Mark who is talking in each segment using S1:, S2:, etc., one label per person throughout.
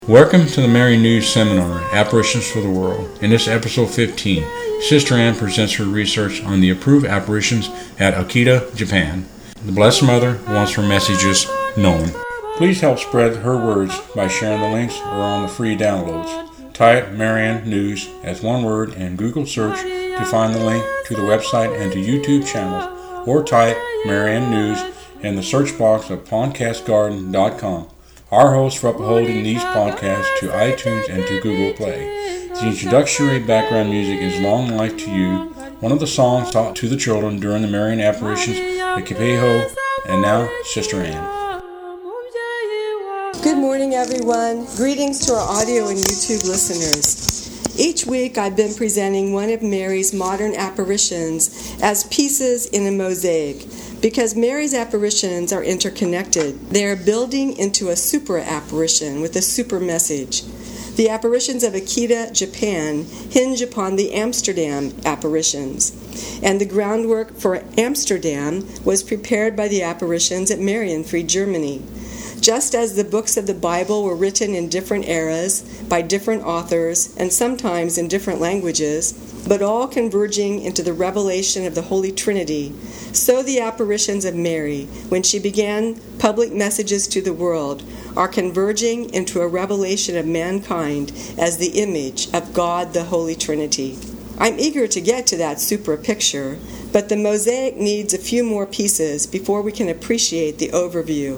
S1: Welcome to the Mary News Seminar, Apparitions for the World. In this episode 15, Sister Anne presents her research on the approved apparitions at Akita, Japan. The Blessed Mother wants her messages known. Please help spread her words by sharing the links or on the free downloads. Type Marianne News as one word in Google search to find the link to the website and to YouTube channels, or type Marianne News in the search box of podcastgarden.com. Our hosts for upholding these podcasts to iTunes and to Google Play. The introductory background music is Long Life to You, one of the songs taught to the children during the Marian apparitions at Kipeho. And now, Sister Anne.
S2: Good morning, everyone. Greetings to our audio and YouTube listeners. Each week I've been presenting one of Mary's modern apparitions as pieces in a mosaic, because Mary's apparitions are interconnected. They are building into a super apparition with a super message. The apparitions of Akita, Japan, hinge upon the Amsterdam apparitions, and the groundwork for Amsterdam was prepared by the apparitions at Marienfried, Germany. Just as the books of the Bible were written in different eras by different authors and sometimes in different languages, but all converging into the revelation of the Holy Trinity, so the apparitions of Mary, when she began public messages to the world, are converging into a revelation of mankind as the image of God, the Holy Trinity. I'm eager to get to that super picture, but the mosaic needs a few more pieces before we can appreciate the overview.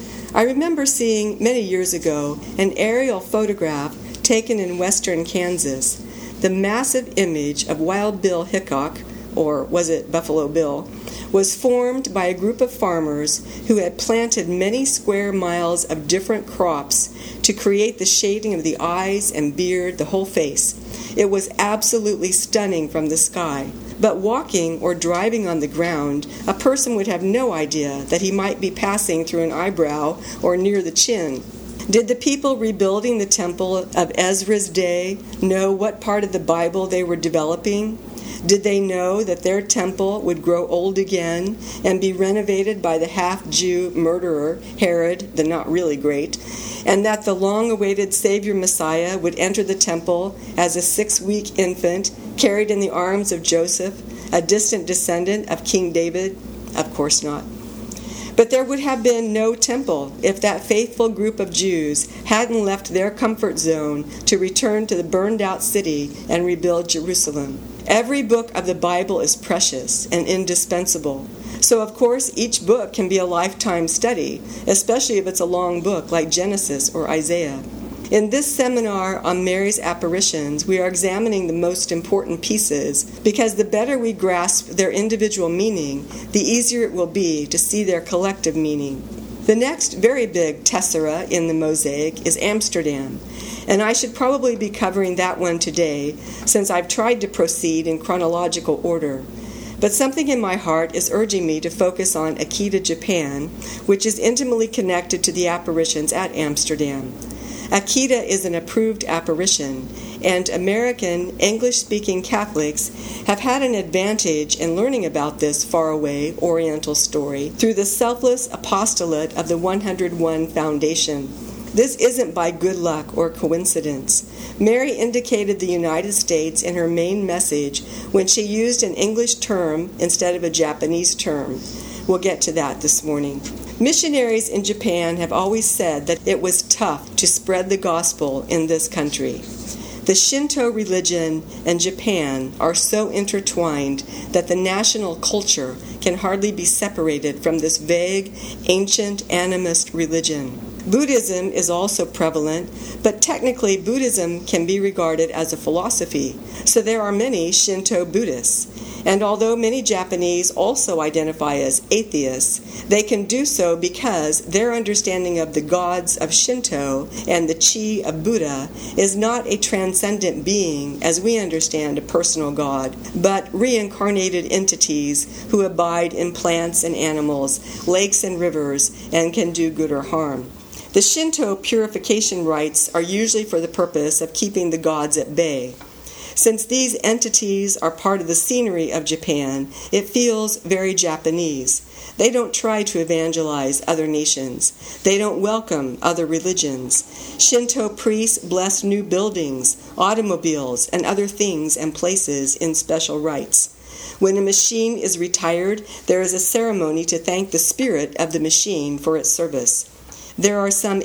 S2: I remember seeing many years ago an aerial photograph taken in western Kansas. The massive image of Wild Bill Hickok, or was it Buffalo Bill, was formed by a group of farmers who had planted many square miles of different crops to create the shading of the eyes and beard, the whole face. It was absolutely stunning from the sky. But walking or driving on the ground, a person would have no idea that he might be passing through an eyebrow or near the chin. Did the people rebuilding the temple of Ezra's day know what part of the Bible they were developing? Did they know that their temple would grow old again and be renovated by the half-Jew murderer, Herod, the not really great, and that the long-awaited Savior Messiah would enter the temple as a 6-week infant carried in the arms of Joseph, a distant descendant of King David? Of course not. But there would have been no temple if that faithful group of Jews hadn't left their comfort zone to return to the burned-out city and rebuild Jerusalem. Every book of the Bible is precious and indispensable. So, of course, each book can be a lifetime study, especially if it's a long book like Genesis or Isaiah. In this seminar on Mary's apparitions, we are examining the most important pieces, because the better we grasp their individual meaning, the easier it will be to see their collective meaning. The next very big tessera in the mosaic is Amsterdam, and I should probably be covering that one today, since I've tried to proceed in chronological order. But something in my heart is urging me to focus on Akita, Japan, which is intimately connected to the apparitions at Amsterdam. Akita is an approved apparition, and American English-speaking Catholics have had an advantage in learning about this faraway Oriental story through the selfless apostolate of the 101 Foundation. This isn't by good luck or coincidence. Mary indicated the United States in her main message when she used an English term instead of a Japanese term. We'll get to that this morning. Missionaries in Japan have always said that it was tough to spread the gospel in this country. The Shinto religion and Japan are so intertwined that the national culture can hardly be separated from this vague, ancient animist religion. Buddhism is also prevalent, but technically Buddhism can be regarded as a philosophy, so there are many Shinto Buddhists. And although many Japanese also identify as atheists, they can do so because their understanding of the gods of Shinto and the chi of Buddha is not a transcendent being as we understand a personal god, but reincarnated entities who abide in plants and animals, lakes and rivers, and can do good or harm. The Shinto purification rites are usually for the purpose of keeping the gods at bay. Since these entities are part of the scenery of Japan, it feels very Japanese. They don't try to evangelize other nations. They don't welcome other religions. Shinto priests bless new buildings, automobiles, and other things and places in special rites. When a machine is retired, there is a ceremony to thank the spirit of the machine for its service. There are some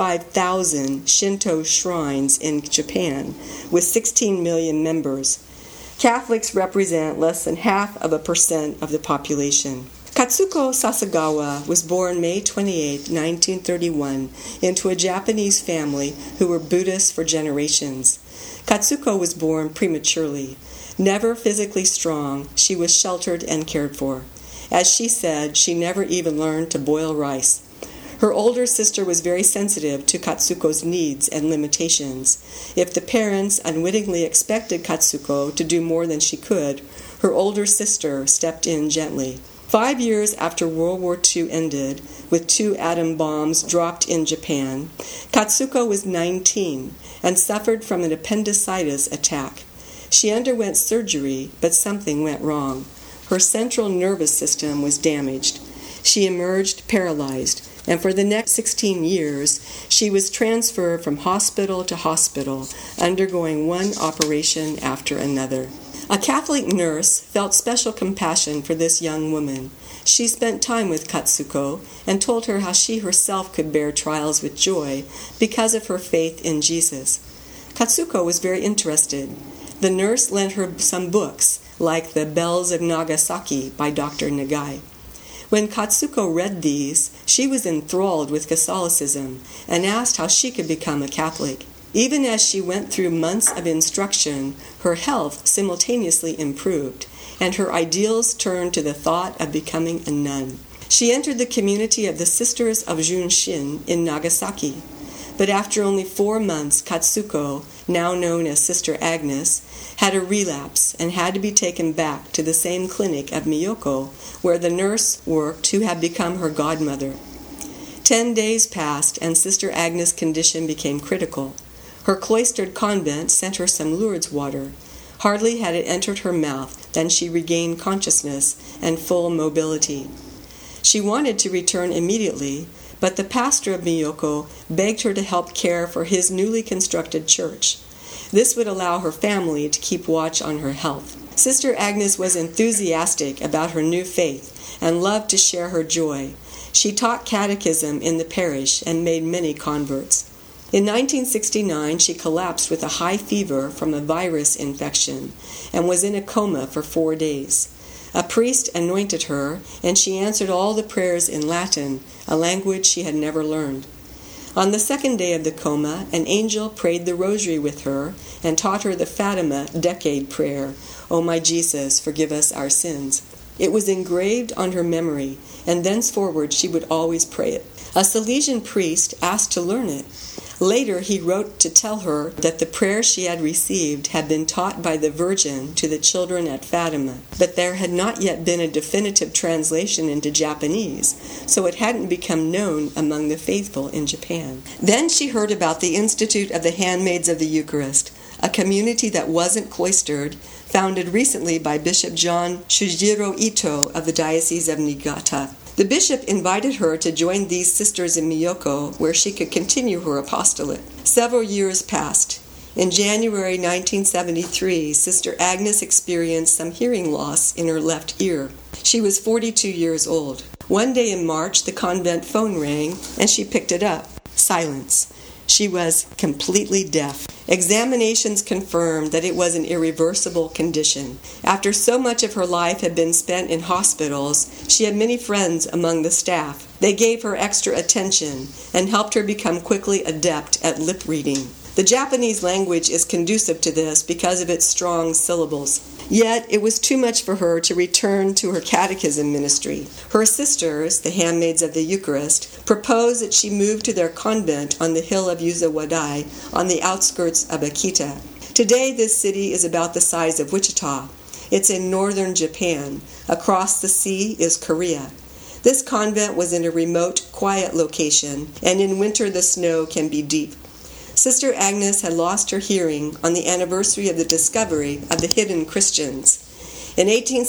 S2: 85,000 Shinto shrines in Japan, with 16 million members. Catholics represent less than 0.5% of the population. Katsuko Sasagawa was born May 28, 1931, into a Japanese family who were Buddhists for generations. Katsuko was born prematurely. Never physically strong, she was sheltered and cared for. As she said, she never even learned to boil rice. Her older sister was very sensitive to Katsuko's needs and limitations. If the parents unwittingly expected Katsuko to do more than she could, her older sister stepped in gently. 5 years after World War II ended, with 2 atom bombs dropped in Japan, Katsuko was 19 and suffered from an appendicitis attack. She underwent surgery, but something went wrong. Her central nervous system was damaged. She emerged paralyzed, and for the next 16 years, she was transferred from hospital to hospital, undergoing one operation after another. A Catholic nurse felt special compassion for this young woman. She spent time with Katsuko and told her how she herself could bear trials with joy because of her faith in Jesus. Katsuko was very interested. The nurse lent her some books, like The Bells of Nagasaki by Dr. Nagai. When Katsuko read these, she was enthralled with Catholicism and asked how she could become a Catholic. Even as she went through months of instruction, her health simultaneously improved, and her ideals turned to the thought of becoming a nun. She entered the community of the Sisters of Junshin in Nagasaki. But after only 4 months, Katsuko, now known as Sister Agnes, had a relapse and had to be taken back to the same clinic of Miyoko, where the nurse worked who had become her godmother. 10 days passed, and Sister Agnes' condition became critical. Her cloistered convent sent her some Lourdes water. Hardly had it entered her mouth than she regained consciousness and full mobility. She wanted to return immediately, but the pastor of Miyoko begged her to help care for his newly constructed church. This would allow her family to keep watch on her health. Sister Agnes was enthusiastic about her new faith and loved to share her joy. She taught catechism in the parish and made many converts. In 1969, she collapsed with a high fever from a virus infection and was in a coma for 4 days. A priest anointed her, and she answered all the prayers in Latin, a language she had never learned. On the 2nd day of the coma, an angel prayed the rosary with her and taught her the Fatima Decade prayer, "O my Jesus, forgive us our sins." It was engraved on her memory, and thenceforward she would always pray it. A Salesian priest asked to learn it. Later, he wrote to tell her that the prayer she had received had been taught by the Virgin to the children at Fatima, but there had not yet been a definitive translation into Japanese, so it hadn't become known among the faithful in Japan. Then she heard about the Institute of the Handmaids of the Eucharist, a community that wasn't cloistered, founded recently by Bishop John Shujiro Ito of the Diocese of Niigata. The bishop invited her to join these sisters in Miyoko, where she could continue her apostolate. Several years passed. In January 1973, Sister Agnes experienced some hearing loss in her left ear. She was 42 years old. One day in March, the convent phone rang, and she picked it up. Silence. She was completely deaf. Examinations confirmed that it was an irreversible condition. After so much of her life had been spent in hospitals, she had many friends among the staff. They gave her extra attention and helped her become quickly adept at lip reading. The Japanese language is conducive to this because of its strong syllables. Yet it was too much for her to return to her catechism ministry. Her sisters, the Handmaids of the Eucharist, proposed that she move to their convent on the hill of Yuzawadai on the outskirts of Akita. Today this city is about the size of Wichita. It's in northern Japan. Across the sea is Korea. This convent was in a remote, quiet location, and in winter the snow can be deep. Sister Agnes had lost her hearing on the anniversary of the discovery of the hidden Christians. In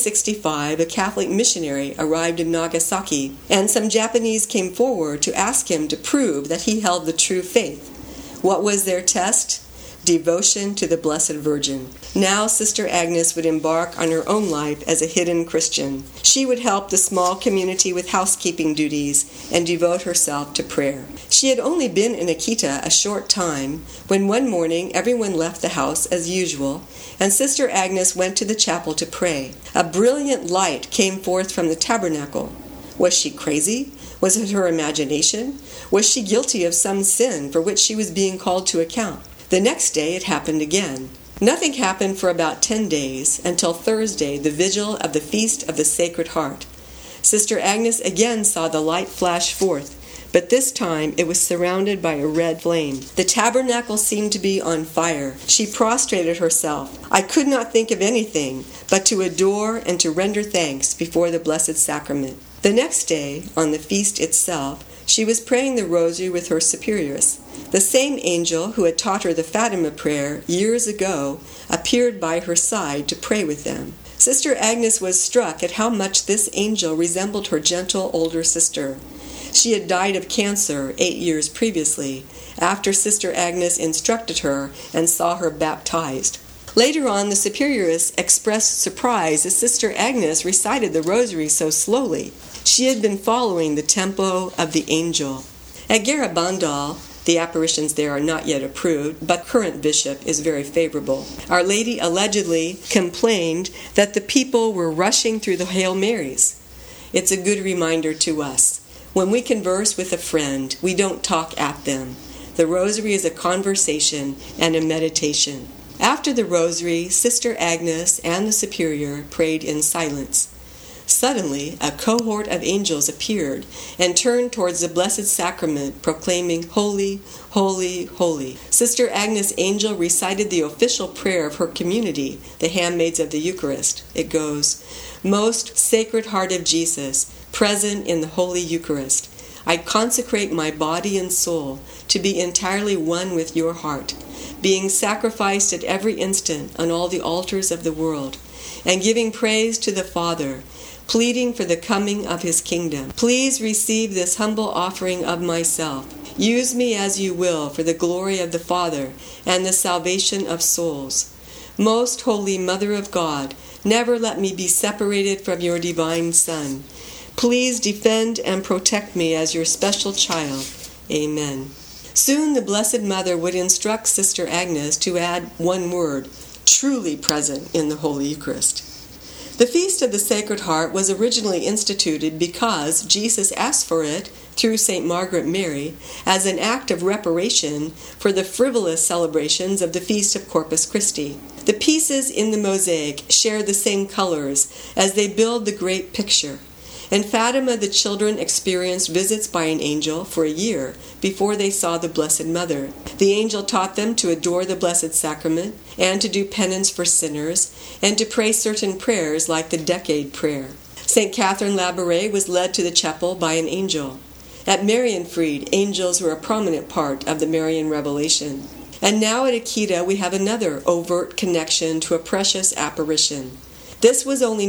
S2: 1865, a Catholic missionary arrived in Nagasaki, and some Japanese came forward to ask him to prove that he held the true faith. What was their test? Devotion to the Blessed Virgin. Now Sister Agnes would embark on her own life as a hidden Christian. She would help the small community with housekeeping duties and devote herself to prayer. She had only been in Akita a short time when one morning everyone left the house as usual, and Sister Agnes went to the chapel to pray. A brilliant light came forth from the tabernacle. Was she crazy? Was it her imagination? Was she guilty of some sin for which she was being called to account? The next day it happened again. Nothing happened for about 10 days, until Thursday, the vigil of the Feast of the Sacred Heart. Sister Agnes again saw the light flash forth, but this time it was surrounded by a red flame. The tabernacle seemed to be on fire. She prostrated herself. I could not think of anything but to adore and to render thanks before the Blessed Sacrament. The next day, on the feast itself, she was praying the rosary with her superioress. The same angel who had taught her the Fatima prayer years ago appeared by her side to pray with them. Sister Agnes was struck at how much this angel resembled her gentle older sister. She had died of cancer 8 years previously, after Sister Agnes instructed her and saw her baptized. Later on, the superioress expressed surprise as Sister Agnes recited the rosary so slowly. She had been following the tempo of the angel. At Garabandal, the apparitions there are not yet approved, but current bishop is very favorable. Our Lady allegedly complained that the people were rushing through the Hail Marys. It's a good reminder to us. When we converse with a friend, we don't talk at them. The rosary is a conversation and a meditation. After the rosary, Sister Agnes and the superior prayed in silence. Suddenly, a cohort of angels appeared and turned towards the Blessed Sacrament, proclaiming, "Holy, holy, holy." Sister Agnes' angel recited the official prayer of her community, the Handmaids of the Eucharist. It goes, "Most Sacred Heart of Jesus, present in the Holy Eucharist, I consecrate my body and soul to be entirely one with your heart, being sacrificed at every instant on all the altars of the world, and giving praise to the Father, pleading for the coming of his kingdom. Please receive this humble offering of myself. Use me as you will for the glory of the Father and the salvation of souls. Most Holy Mother of God, never let me be separated from your divine Son. Please defend and protect me as your special child. Amen." Soon the Blessed Mother would instruct Sister Agnes to add one word, truly present in the Holy Eucharist. The Feast of the Sacred Heart was originally instituted because Jesus asked for it, through St. Margaret Mary, as an act of reparation for the frivolous celebrations of the Feast of Corpus Christi. The pieces in the mosaic share the same colors as they build the great picture. In Fatima, the children experienced visits by an angel for a year before they saw the Blessed Mother. The angel taught them to adore the Blessed Sacrament and to do penance for sinners and to pray certain prayers like the Decade Prayer. St. Catherine Labouré was led to the chapel by an angel. At Marienfried, angels were a prominent part of the Marian revelation. And now at Akita, we have another overt connection to a precious apparition. This was only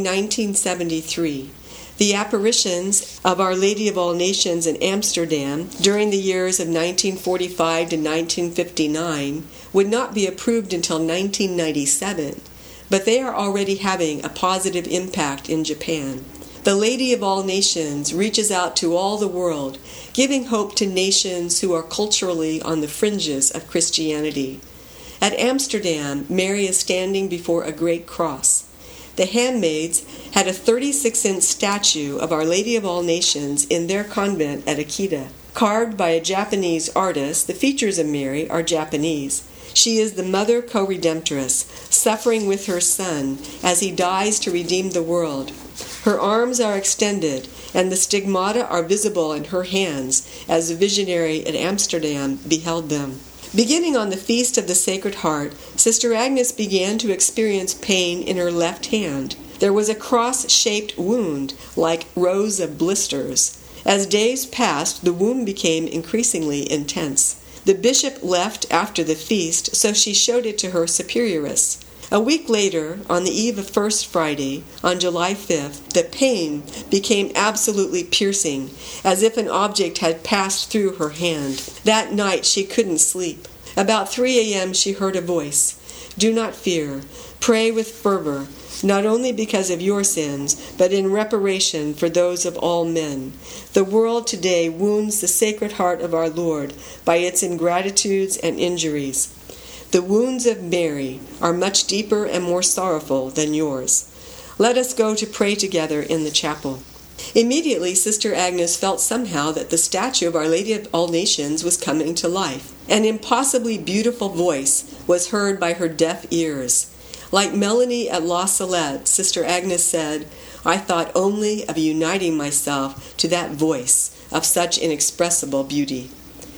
S2: 1973. The apparitions of Our Lady of All Nations in Amsterdam during the years of 1945 to 1959 would not be approved until 1997, but they are already having a positive impact in Japan. The Lady of All Nations reaches out to all the world, giving hope to nations who are culturally on the fringes of Christianity. At Amsterdam, Mary is standing before a great cross. The handmaids had a 36-inch statue of Our Lady of All Nations in their convent at Akita. Carved by a Japanese artist, the features of Mary are Japanese. She is the Mother Co-Redemptress, suffering with her Son as he dies to redeem the world. Her arms are extended, and the stigmata are visible in her hands as the visionary at Amsterdam beheld them. Beginning on the Feast of the Sacred Heart, Sister Agnes began to experience pain in her left hand. There was a cross-shaped wound, like rows of blisters. As days passed, the wound became increasingly intense. The bishop left after the feast, so she showed it to her superioress. A week later, on the eve of First Friday, on July 5th, the pain became absolutely piercing, as if an object had passed through her hand. That night she couldn't sleep. About 3 a.m. she heard a voice. "Do not fear. Pray with fervor, not only because of your sins, but in reparation for those of all men. The world today wounds the Sacred Heart of our Lord by its ingratitudes and injuries. The wounds of Mary are much deeper and more sorrowful than yours. Let us go to pray together in the chapel." Immediately, Sister Agnes felt somehow that the statue of Our Lady of All Nations was coming to life. An impossibly beautiful voice was heard by her deaf ears. Like Melanie at La Salette, Sister Agnes said, "I thought only of uniting myself to that voice of such inexpressible beauty."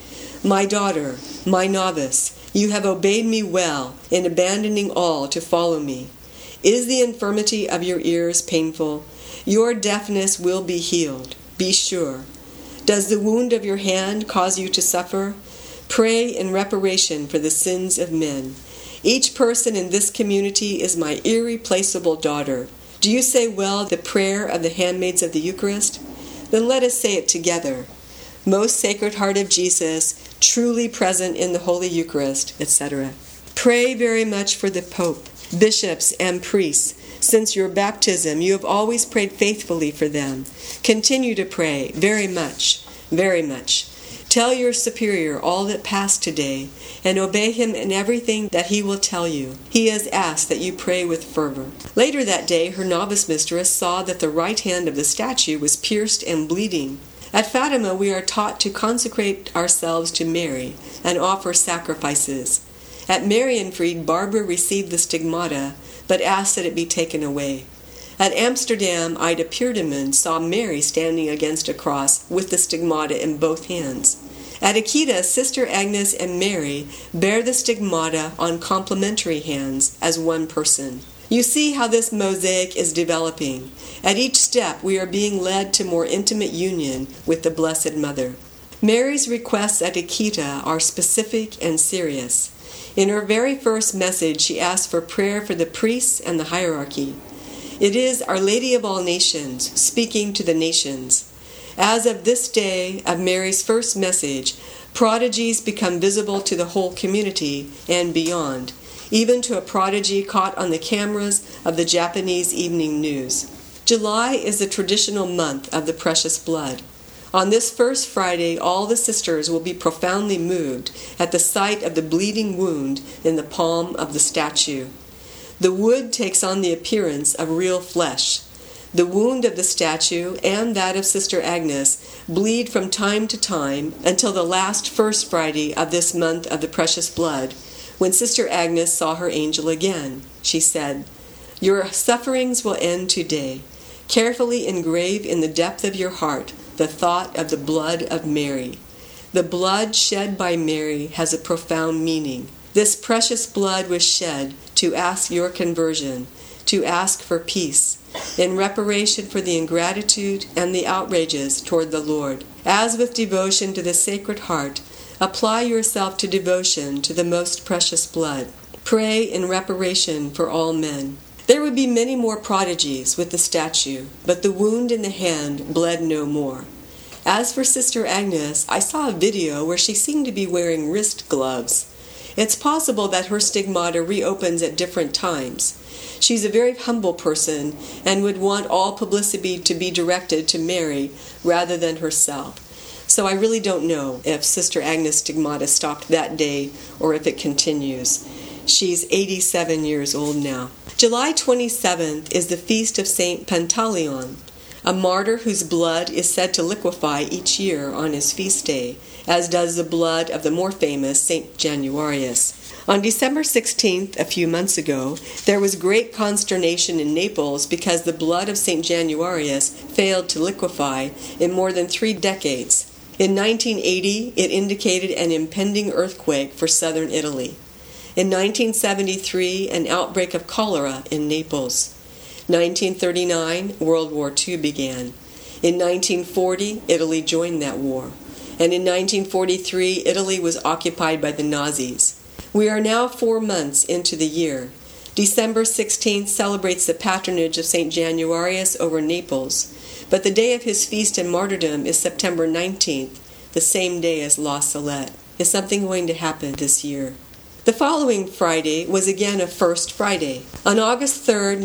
S2: "My daughter, my novice, you have obeyed me well in abandoning all to follow me. Is the infirmity of your ears painful? Your deafness will be healed, be sure. Does the wound of your hand cause you to suffer? Pray in reparation for the sins of men. Each person in this community is my irreplaceable daughter. Do you say well the prayer of the handmaids of the Eucharist? Then let us say it together. Most Sacred Heart of Jesus, truly present in the Holy Eucharist, etc. Pray very much for the Pope, bishops, and priests. Since your baptism, you have always prayed faithfully for them. Continue to pray very much, very much. Tell your superior all that passed today, and obey him in everything that he will tell you. He has asked that you pray with fervor. Later that day, her novice mistress saw that the right hand of the statue was pierced and bleeding. At Fatima, we are taught to consecrate ourselves to Mary and offer sacrifices. At Marienfried, Barbara received the stigmata, but asked that it be taken away. At Amsterdam, Ida Peerdeman saw Mary standing against a cross with the stigmata in both hands. At Akita, Sister Agnes and Mary bear the stigmata on complementary hands as one person. You see how this mosaic is developing. At each step, we are being led to more intimate union with the Blessed Mother. Mary's requests at Akita are specific and serious. In her very first message, she asked for prayer for the priests and the hierarchy. It is Our Lady of All Nations, speaking to the nations. As of this day of Mary's first message, prodigies become visible to the whole community and beyond, even to a prodigy caught on the cameras of the Japanese evening news. July is the traditional month of the Precious Blood. On this first Friday, all the sisters will be profoundly moved at the sight of the bleeding wound in the palm of the statue. The wood takes on the appearance of real flesh. The wound of the statue and that of Sister Agnes bleed from time to time until the last First Friday of this month of the Precious Blood, when Sister Agnes saw her angel again. She said, "Your sufferings will end today. Carefully engrave in the depth of your heart the thought of the blood of Mary. The blood shed by Mary has a profound meaning. This precious blood was shed to ask your conversion, to ask for peace, in reparation for the ingratitude and the outrages toward the Lord. As with devotion to the Sacred Heart, apply yourself to devotion to the most precious blood. Pray in reparation for all men." There would be many more prodigies with the statue, but the wound in the hand bled no more. As for Sister Agnes, I saw a video where she seemed to be wearing wrist gloves. It's possible that her stigmata reopens at different times. She's a very humble person and would want all publicity to be directed to Mary rather than herself. So I really don't know if Sister Agnes' stigmata stopped that day or if it continues. She's 87 years old now. July 27th is the feast of Saint Pantaleon, a martyr whose blood is said to liquefy each year on his feast day, as does the blood of the more famous Saint Januarius. On December 16th, a few months ago, there was great consternation in Naples because the blood of Saint Januarius failed to liquefy in more than 3 decades. In 1980, it indicated an impending earthquake for southern Italy. In 1973, an outbreak of cholera in Naples. 1939, World War II began. In 1940, Italy joined that war. and in 1943 Italy was occupied by the Nazis. We are now 4 months into the year. December 16th celebrates the patronage of St. Januarius over Naples, but the day of his feast and martyrdom is September 19th, the same day as La Salette. Is something going to happen this year? The following Friday was again a First Friday. On August 3rd,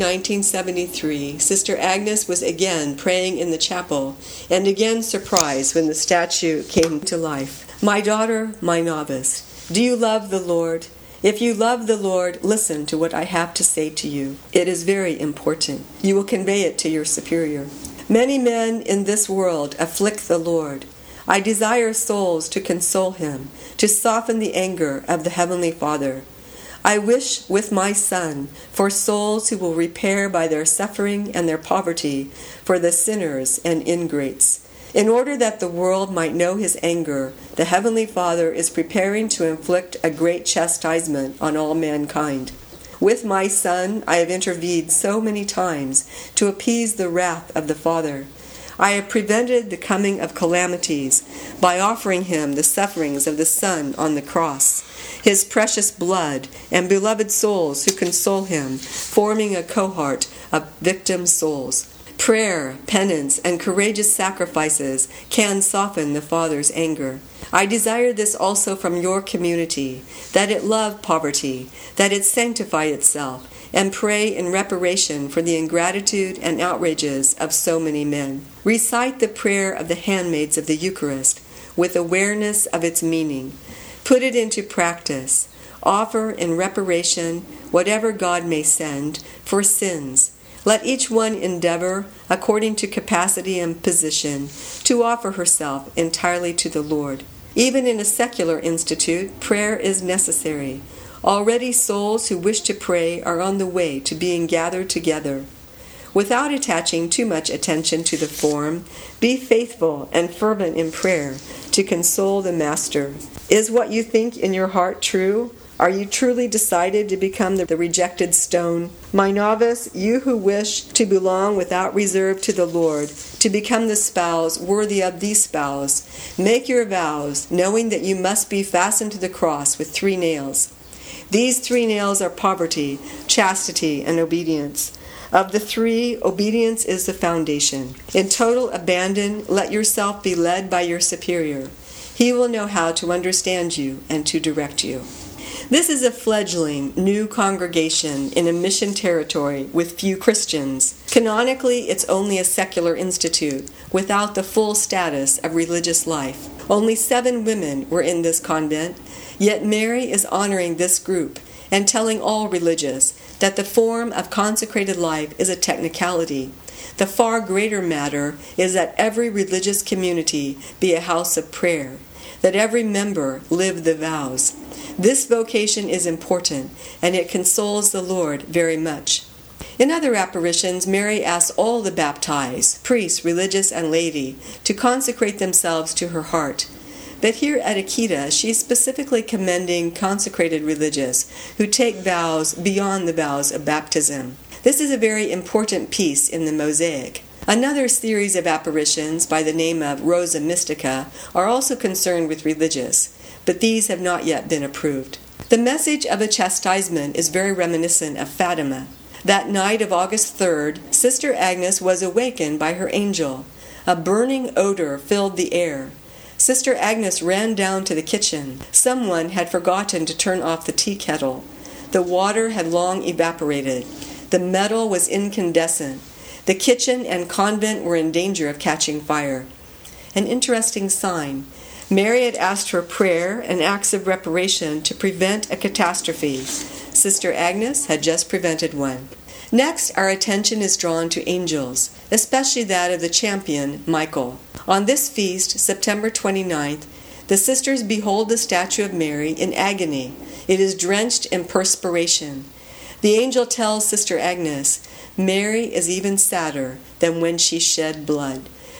S2: 1973, Sister Agnes was again praying in the chapel and again surprised when the statue came to life. My daughter, my novice, do you love the Lord? If you love the Lord, listen to what I have to say to you. It is very important. You will convey it to your superior. Many men in this world afflict the Lord. I desire souls to console him, to soften the anger of the Heavenly Father. I wish with my Son for souls who will repair by their suffering and their poverty for the sinners and ingrates. In order that the world might know his anger, the Heavenly Father is preparing to inflict a great chastisement on all mankind. With my Son, I have intervened so many times to appease the wrath of the Father. I have prevented the coming of calamities by offering him the sufferings of the Son on the cross, his precious blood, and beloved souls who console him, forming a cohort of victim souls. Prayer, penance, and courageous sacrifices can soften the Father's anger. I desire this also from your community, that it love poverty, that it sanctify itself, and pray in reparation for the ingratitude and outrages of so many men. Recite the prayer of the handmaids of the Eucharist with awareness of its meaning. Put it into practice. Offer in reparation whatever God may send for sins. Let each one endeavor, according to capacity and position, to offer herself entirely to the Lord. Even in a secular institute, prayer is necessary. Already souls who wish to pray are on the way to being gathered together. Without attaching too much attention to the form, be faithful and fervent in prayer to console the Master. Is what you think in your heart true? Are you truly decided to become the rejected stone? My novice, you who wish to belong without reserve to the Lord, to become the spouse worthy of the spouse, make your vows, knowing that you must be fastened to the cross with 3 nails. These 3 nails are poverty, chastity, and obedience. Of the 3, obedience is the foundation. In total abandon, let yourself be led by your superior. He will know how to understand you and to direct you. This is a fledgling new congregation in a mission territory with few Christians. Canonically, it's only a secular institute without the full status of religious life. Only 7 women were in this convent, yet Mary is honoring this group and telling all religious that the form of consecrated life is a technicality. The far greater matter is that every religious community be a house of prayer, that every member live the vows. This vocation is important, and it consoles the Lord very much. In other apparitions, Mary asks all the baptized, priests, religious, and laity, to consecrate themselves to her heart. But here at Akita, she is specifically commending consecrated religious who take vows beyond the vows of baptism. This is a very important piece in the mosaic. Another series of apparitions by the name of Rosa Mystica are also concerned with religious, but these have not yet been approved. The message of a chastisement is very reminiscent of Fatima. That night of August 3rd, Sister Agnes was awakened by her angel. A burning odor filled the air. Sister Agnes ran down to the kitchen. Someone had forgotten to turn off the tea kettle. The water had long evaporated. The metal was incandescent. The kitchen and convent were in danger of catching fire. An interesting sign. Mary had asked for prayer and acts of reparation to prevent a catastrophe. Sister Agnes had just prevented one. Next, our attention is drawn to angels, especially that of the champion, Michael. On this feast, September 29th, the sisters behold the statue of Mary in agony. It is drenched in perspiration. The angel tells Sister Agnes, Mary is even sadder than when she shed blood.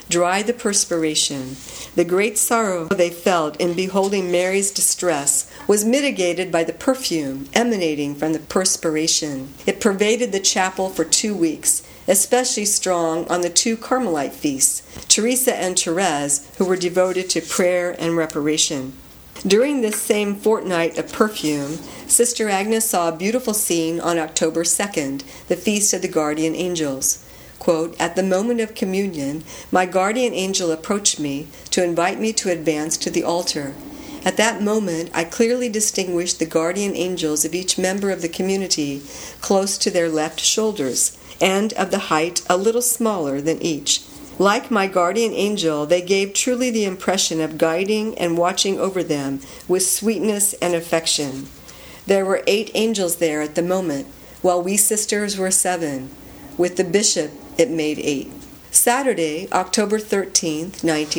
S2: dry the perspiration. The great sorrow they felt in beholding Mary's distress was mitigated by the perfume emanating from the perspiration. It pervaded the chapel for 2 weeks, especially strong on the 2 Carmelite feasts, Teresa and Therese, who were devoted to prayer and reparation. During this same fortnight of perfume, Sister Agnes saw a beautiful scene on October 2nd, the Feast of the Guardian Angels. Quote, "At the moment of communion, my guardian angel approached me to invite me to advance to the altar. At that moment, I clearly distinguished the guardian angels of each member of the community close to their left shoulders, and of the height a little smaller than each. Like my guardian angel, they gave truly the impression of guiding and watching over them with sweetness and affection. There were 8 angels there at the moment, while we sisters were 7. With the bishop, it made 8. Saturday, October 13th,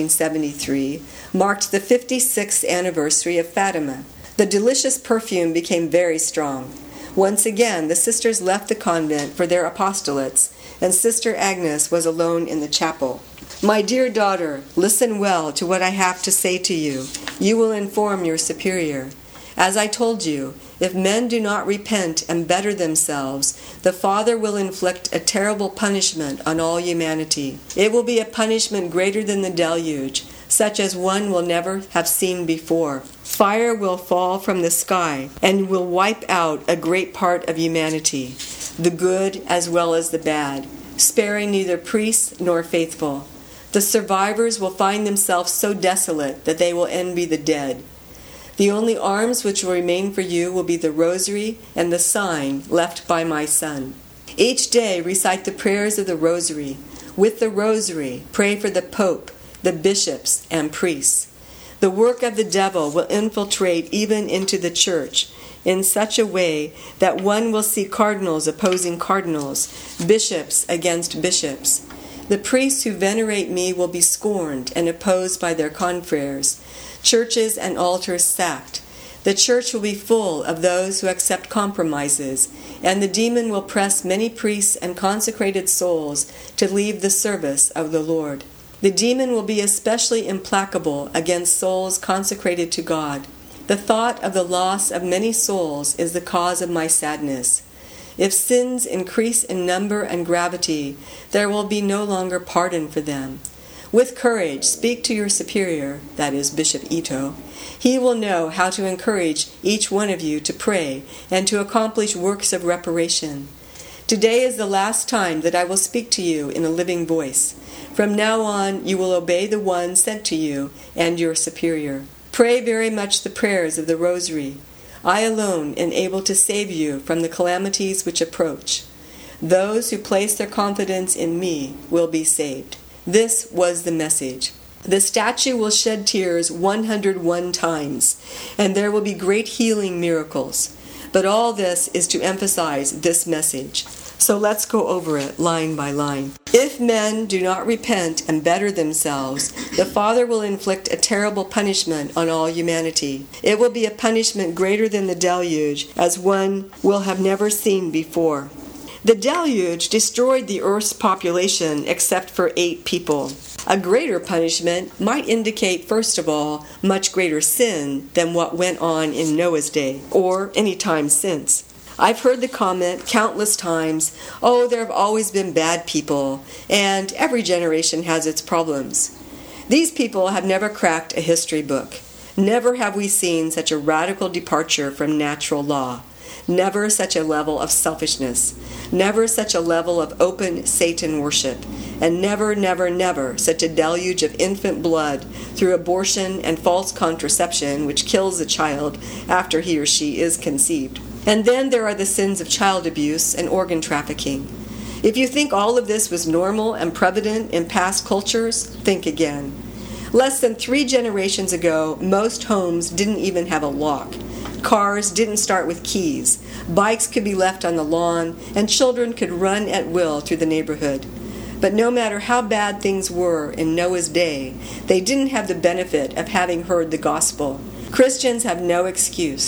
S2: 1973, marked the 56th anniversary of Fatima. The delicious perfume became very strong. Once again, the sisters left the convent for their apostolates, and Sister Agnes was alone in the chapel. My dear daughter, listen well to what I have to say to you. You will inform your superior. As I told you, if men do not repent and better themselves, the Father will inflict a terrible punishment on all humanity. It will be a punishment greater than the deluge, such as one will never have seen before. Fire will fall from the sky and will wipe out a great part of humanity, the good as well as the bad, sparing neither priests nor faithful. The survivors will find themselves so desolate that they will envy the dead. The only arms which will remain for you will be the rosary and the sign left by my son. Each day recite the prayers of the rosary. With the rosary, pray for the Pope, the bishops, and priests. The work of the devil will infiltrate even into the church in such a way that one will see cardinals opposing cardinals, bishops against bishops. The priests who venerate me will be scorned and opposed by their confreres. Churches and altars sacked. The church will be full of those who accept compromises, and the demon will press many priests and consecrated souls to leave the service of the Lord. The demon will be especially implacable against souls consecrated to God. The thought of the loss of many souls is the cause of my sadness. If sins increase in number and gravity, there will be no longer pardon for them. With courage, speak to your superior, that is Bishop Ito. He will know how to encourage each one of you to pray and to accomplish works of reparation. Today is the last time that I will speak to you in a living voice. From now on, you will obey the one sent to you and your superior. Pray very much the prayers of the Rosary. I alone am able to save you from the calamities which approach. Those who place their confidence in me will be saved. This was the message. The statue will shed tears 101 times, and there will be great healing miracles. But all this is to emphasize this message. So let's go over it line by line. If men do not repent and better themselves, the Father will inflict a terrible punishment on all humanity. It will be a punishment greater than the deluge, as one will have never seen before. The deluge destroyed the earth's population except for 8 people. A greater punishment might indicate, first of all, much greater sin than what went on in Noah's day, or any time since. I've heard the comment countless times, oh, there have always been bad people, and every generation has its problems. These people have never cracked a history book. Never have we seen such a radical departure from natural law. Never such a level of selfishness. Never such a level of open Satan worship. And never, never, never such a deluge of infant blood through abortion and false contraception which kills the child after he or she is conceived. And then there are the sins of child abuse and organ trafficking. If you think all of this was normal and prevalent in past cultures, think again. Less than 3 generations ago, most homes didn't even have a lock. Cars didn't start with keys. Bikes could be left on the lawn, and children could run at will through the neighborhood. But no matter how bad things were in Noah's day, they didn't have the benefit of having heard the gospel. Christians have no excuse.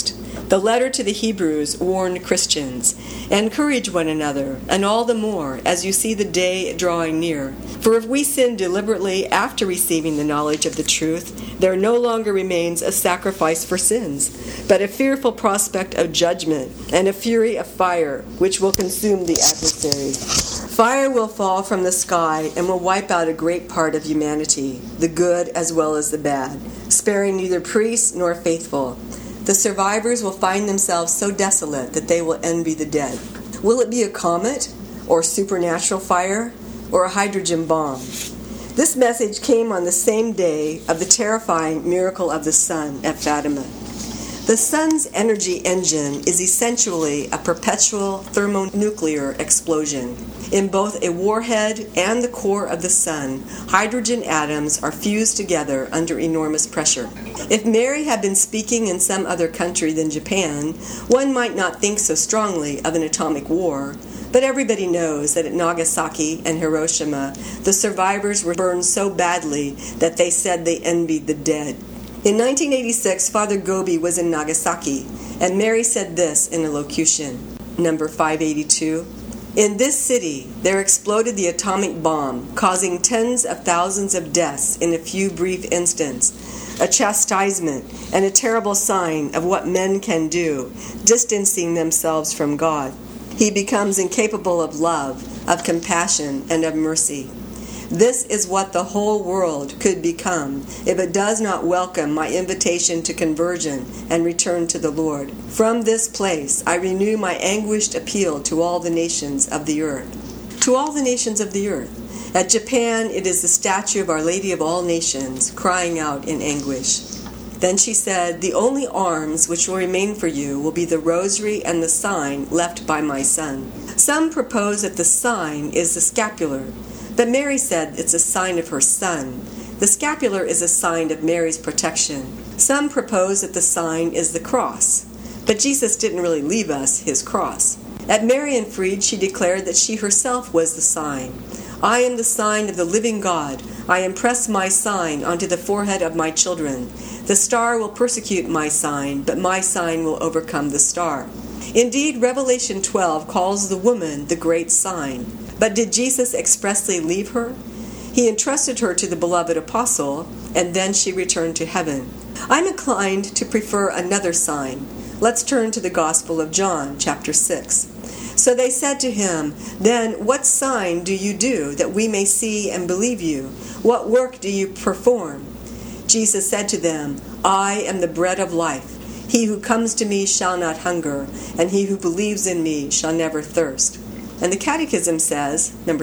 S2: The letter to the Hebrews warned Christians, "Encourage one another, and all the more as you see the day drawing near. For if we sin deliberately after receiving the knowledge of the truth, there no longer remains a sacrifice for sins, but a fearful prospect of judgment and a fury of fire, which will consume the adversary. Fire will fall from the sky and will wipe out a great part of humanity, the good as well as the bad, sparing neither priests nor faithful. The survivors will find themselves so desolate that they will envy the dead. Will it be a comet, or supernatural fire, or a hydrogen bomb?" This message came on the same day of the terrifying miracle of the sun at Fatima. The sun's energy engine is essentially a perpetual thermonuclear explosion. In both a warhead and the core of the sun, hydrogen atoms are fused together under enormous pressure. If Mary had been speaking in some other country than Japan, one might not think so strongly of an atomic war, but everybody knows that at Nagasaki and Hiroshima, the survivors were burned so badly that they said they envied the dead. In 1986, Father Gobi was in Nagasaki, and Mary said this in a locution, number 582, "In this city, there exploded the atomic bomb, causing tens of thousands of deaths in a few brief instants, a chastisement and a terrible sign of what men can do, distancing themselves from God. He becomes incapable of love, of compassion, and of mercy. This is what the whole world could become if it does not welcome my invitation to conversion and return to the Lord. From this place I renew my anguished appeal to all the nations of the earth." To all the nations of the earth. At Japan, it is the statue of Our Lady of all nations crying out in anguish. Then she said, "The only arms which will remain for you will be the rosary and the sign left by my son." Some propose that the sign is the scapular, but Mary said it's a sign of her son. The scapular is a sign of Mary's protection. Some propose that the sign is the cross, but Jesus didn't really leave us his cross. At Marienfried, she declared that she herself was the sign. "I am the sign of the living God. I impress my sign onto the forehead of my children. The star will persecute my sign, but my sign will overcome the star." Indeed, Revelation 12 calls the woman the great sign. But did Jesus expressly leave her? He entrusted her to the beloved apostle, and then she returned to heaven. I'm inclined to prefer another sign. Let's turn to the Gospel of John, chapter 6. "So they said to him, 'Then what sign do you do, that we may see and believe you? What work do you perform?' Jesus said to them, 'I am the bread of life. He who comes to me shall not hunger, and he who believes in me shall never thirst.'" And the Catechism says, number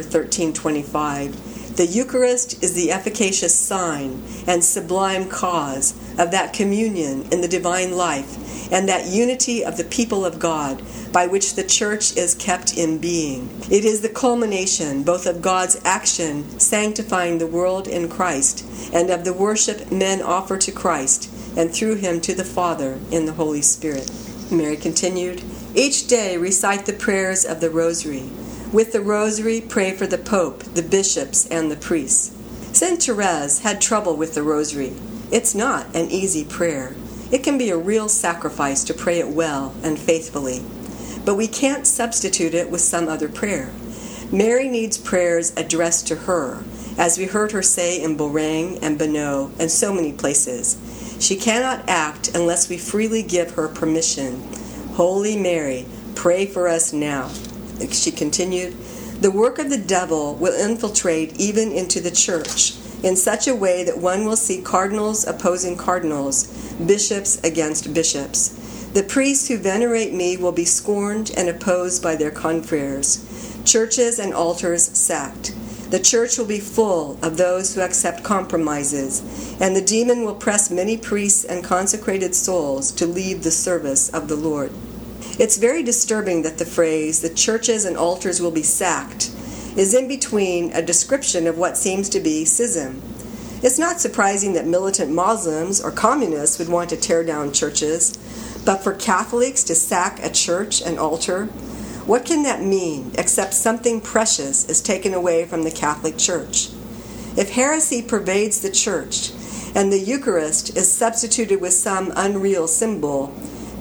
S2: 1325, "The Eucharist is the efficacious sign and sublime cause of that communion in the divine life and that unity of the people of God by which the Church is kept in being. It is the culmination both of God's action sanctifying the world in Christ and of the worship men offer to Christ and through him to the Father in the Holy Spirit." Mary continued, "Each day recite the prayers of the Rosary. With the Rosary, pray for the Pope, the bishops, and the priests." Saint Therese had trouble with the Rosary. It's not an easy prayer. It can be a real sacrifice to pray it well and faithfully. But we can't substitute it with some other prayer. Mary needs prayers addressed to her, as we heard her say in Borang and Bonneau and so many places. She cannot act unless we freely give her permission. "Holy Mary, pray for us now." She continued, "The work of the devil will infiltrate even into the Church in such a way that one will see cardinals opposing cardinals, bishops against bishops. The priests who venerate me will be scorned and opposed by their confreres. Churches and altars sacked. The Church will be full of those who accept compromises, and the demon will press many priests and consecrated souls to leave the service of the Lord." It's very disturbing that the phrase, "the churches and altars will be sacked," is in between a description of what seems to be schism. It's not surprising that militant Muslims or communists would want to tear down churches, but for Catholics to sack a church and altar, what can that mean except something precious is taken away from the Catholic Church? If heresy pervades the Church and the Eucharist is substituted with some unreal symbol,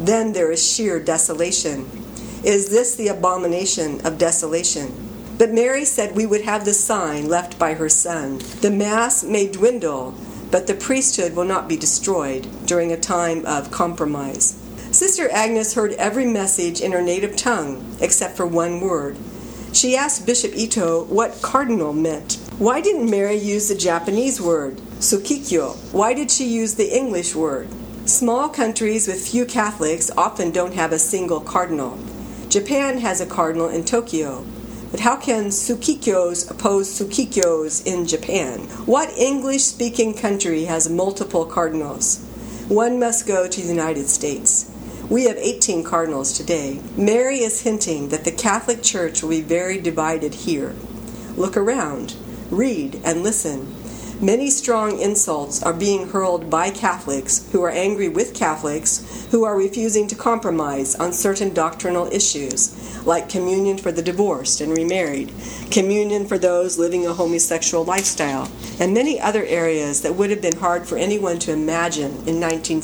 S2: then there is sheer desolation. Is this the abomination of desolation? But Mary said we would have the sign left by her Son. The Mass may dwindle, but the priesthood will not be destroyed during a time of compromise. Sister Agnes heard every message in her native tongue, except for one word. She asked Bishop Ito what cardinal meant. Why didn't Mary use the Japanese word, tsukikyo? Why did she use the English word? Small countries with few Catholics often don't have a single cardinal. Japan has a cardinal in Tokyo. But how can tsukikyos oppose tsukikyos in Japan? What English-speaking country has multiple cardinals? One must go to the United States. We have 18 cardinals today. Mary is hinting that the Catholic Church will be very divided here. Look around, read, and listen. Many strong insults are being hurled by Catholics who are angry with Catholics who are refusing to compromise on certain doctrinal issues, like communion for the divorced and remarried, communion for those living a homosexual lifestyle, and many other areas that would have been hard for anyone to imagine in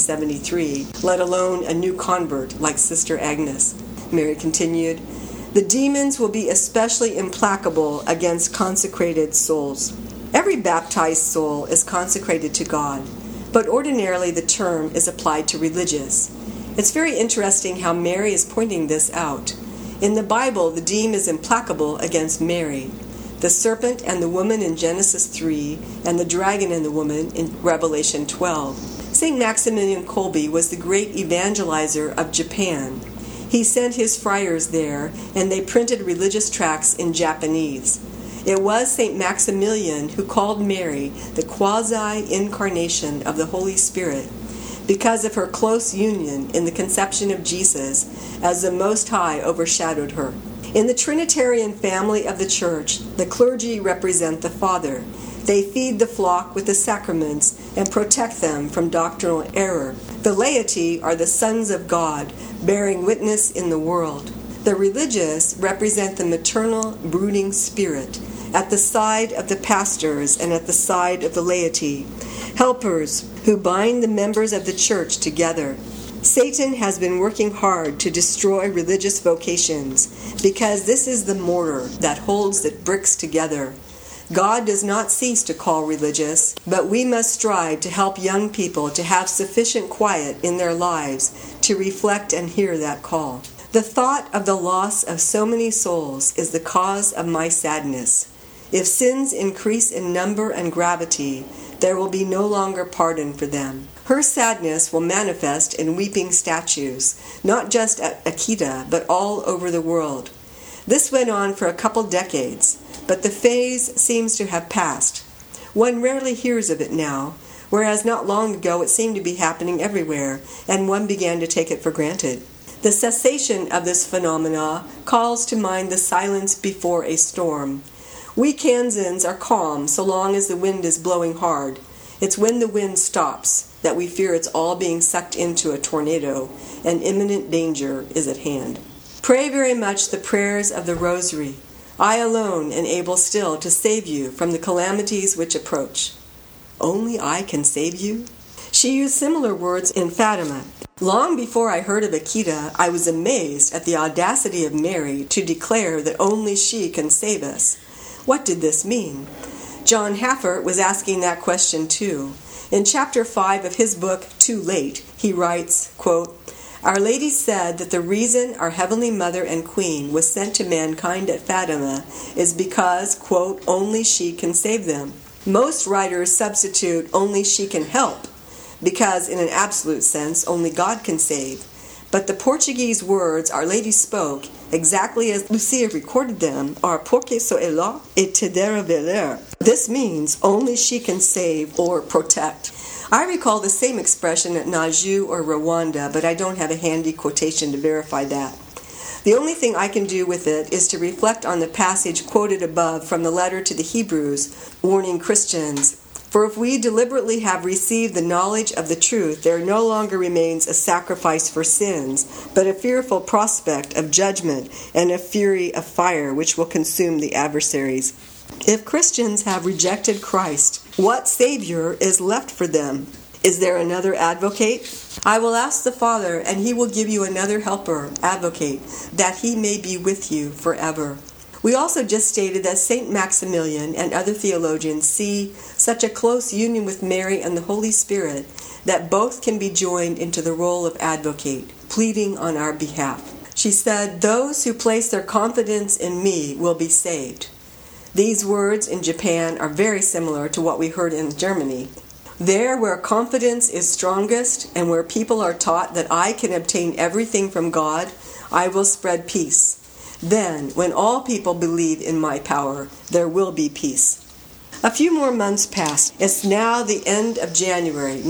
S2: 1973, let alone a new convert like Sister Agnes. Mary continued, "The demons will be especially implacable against consecrated souls. Every baptized soul is consecrated to God, but ordinarily the term is applied to religious. It's very interesting how Mary is pointing this out. In the Bible, the demon is implacable against Mary. The serpent and the woman in Genesis 3, and the dragon and the woman in Revelation 12. St. Maximilian Kolbe was the great evangelizer of Japan. He sent his friars there, and they printed religious tracts in Japanese. It was St. Maximilian who called Mary the quasi-incarnation of the Holy Spirit because of her close union in the conception of Jesus as the Most High overshadowed her. In the Trinitarian family of the Church, the clergy represent the Father. They feed the flock with the sacraments and protect them from doctrinal error. The laity are the sons of God, bearing witness in the world. The religious represent the maternal, brooding spirit, at the side of the pastors and at the side of the laity, helpers who bind the members of the church together. Satan has been working hard to destroy religious vocations because this is the mortar that holds the bricks together. God does not cease to call religious, but we must strive to help young people to have sufficient quiet in their lives to reflect and hear that call. The thought of the loss of so many souls is the cause of my sadness. If sins increase in number and gravity, there will be no longer pardon for them. Her sadness will manifest in weeping statues, not just at Akita, but all over the world. This went on for a couple decades, but the phase seems to have passed. One rarely hears of it now, whereas not long ago it seemed to be happening everywhere, and one began to take it for granted. The cessation of this phenomena calls to mind the silence before a storm. We Kansans are calm so long as the wind is blowing hard. It's when the wind stops that we fear it's all being sucked into a tornado and imminent danger is at hand. Pray very much the prayers of the Rosary. I alone am able still to save you from the calamities which approach. Only I can save you? She used similar words in Fatima. Long before I heard of Akita, I was amazed at the audacity of Mary to declare that only she can save us. What did this mean? John Haffert was asking that question too. In chapter 5 of his book, Too Late, he writes, quote, "Our Lady said that the reason our Heavenly Mother and Queen was sent to mankind at Fatima is because, quote, only she can save them. Most writers substitute only she can help, because in an absolute sense, only God can save. But the Portuguese words Our Lady spoke, exactly as Lucia recorded them, are porque só ela e te dera valer. This means only she can save or protect. I recall the same expression at Najou or Rwanda, but I don't have a handy quotation to verify that. The only thing I can do with it is to reflect on the passage quoted above from the letter to the Hebrews, warning Christians, "For if we deliberately have received the knowledge of the truth, there no longer remains a sacrifice for sins, but a fearful prospect of judgment and a fury of fire which will consume the adversaries." If Christians have rejected Christ, what Savior is left for them? Is there another advocate? I will ask the Father, and he will give you another helper, advocate, that he may be with you forever. We also just stated that St. Maximilian and other theologians see such a close union with Mary and the Holy Spirit that both can be joined into the role of advocate, pleading on our behalf. She said, "Those who place their confidence in me will be saved." These words in Japan are very similar to what we heard in Germany. There where confidence is strongest and where people are taught that I can obtain everything from God, I will spread peace. Then, when all people believe in my power, there will be peace. A few more months passed. It's now the end of January